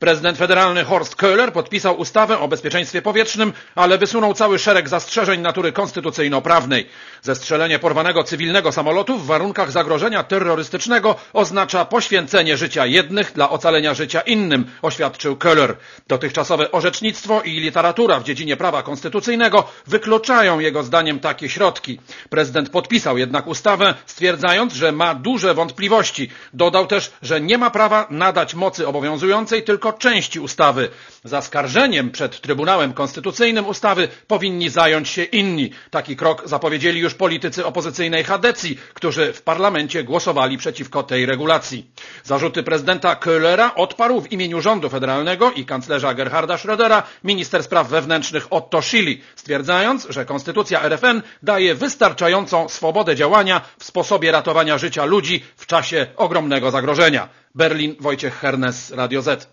Prezydent federalny Horst Köhler podpisał ustawę o bezpieczeństwie powietrznym, ale wysunął cały szereg zastrzeżeń natury konstytucyjno-prawnej. Zestrzelenie porwanego cywilnego samolotu w warunkach zagrożenia terrorystycznego oznacza poświęcenie życia jednych dla ocalenia życia innym, oświadczył Köhler. Dotychczasowe orzecznictwo i literatura w dziedzinie prawa konstytucyjnego wykluczają jego zdaniem takie środki. Prezydent podpisał jednak ustawę, stwierdzając, że ma duże wątpliwości. Dodał też, że nie ma prawa nadać mocy obowiązującej tylko części ustawy. Zaskarżeniem przed Trybunałem Konstytucyjnym ustawy powinni zająć się inni. Taki krok zapowiedzieli już politycy opozycyjnej Chadecji, którzy w parlamencie głosowali przeciwko tej regulacji. Zarzuty prezydenta Köhlera odparł w imieniu rządu federalnego i kanclerza Gerharda Schrödera minister spraw wewnętrznych Otto Schily, stwierdzając, że konstytucja RFN daje wystarczającą swobodę działania w sposobie ratowania życia ludzi w czasie ogromnego zagrożenia. Berlin, Wojciech Hernes, Radio Z.